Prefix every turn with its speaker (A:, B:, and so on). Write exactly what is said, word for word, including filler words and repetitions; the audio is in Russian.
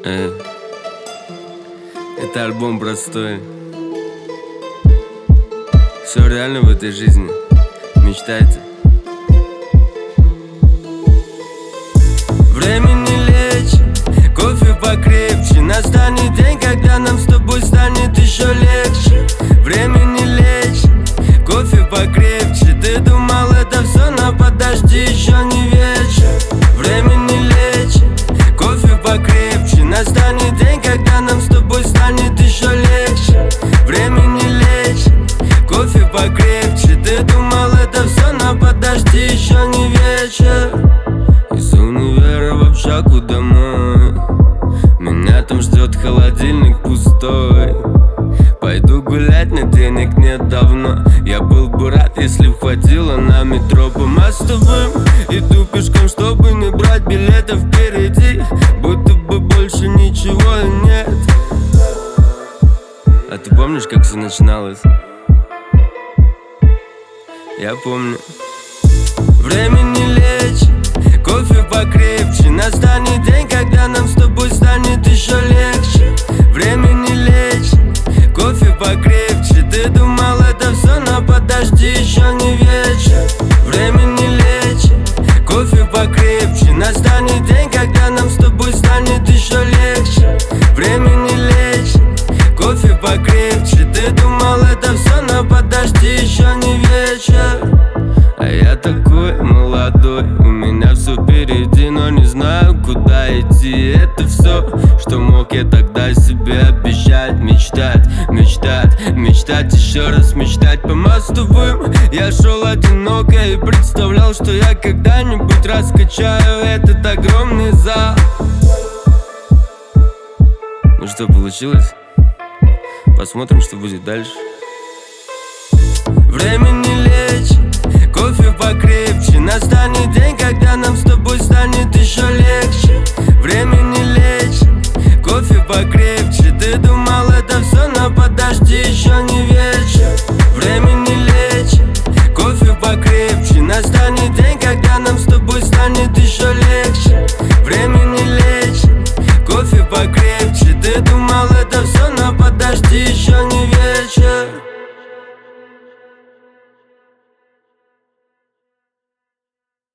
A: Эй. Это альбом простой. Все реально в этой жизни. Мечтайте. Время не лечит, кофе покрепче. Настанет день, когда нам с тобой станет еще легче. Время не лечит, кофе покрепче. Ты думал это все, но подожди, еще не вечер. Время не лечит, кофе покрепче. Настанет день, когда нам с тобой станет еще легче. Время не лечит, кофе покрепче. Ты думал это все, но подожди, еще не вечер. Из универа в общагу домой. Меня там ждет холодильник пустой. Пойду гулять, но денег нет давно. Я был бы рад, если б хватило на метро по мостовым. Иду пешком, чтобы не брать билетов впереди. Будто бы больше ничего и нет. А ты помнишь, как все начиналось? Я помню. Время не лечит, кофе покрепче. Настанет день, когда нам с тобой станет еще легче. Время не лечит, кофе покрепче. Ты думал это все, но подожди, еще не вечер. Время не лечит, кофе покрепче. Настанет день, когда нам с тобой станет еще легче. Время не лечит, кофе покрепче. Ты думал это все, но подожди, еще не вечер. А я такой молодой, у меня все впереди, но не знаю, куда идти. Это все, что мог я тогда себе обещать. Мечтать, мечтать, мечтать, еще раз мечтать по мостовым. Я шел одиноко и представлял, что я когда-нибудь раскачаю этот огромный зал. Ну что, получилось? Посмотрим, что будет дальше. Время не лечит, кофе покрепче. Настанет день, когда нам с тобой станет еще легче. Время не лечит, кофе покрепче. Ты думал это все, но подожди, еще не вечер. Время не лечит, кофе покрепче. Настанет день, когда нам с тобой станет еще легче. Время не лечит, кофе покрепче.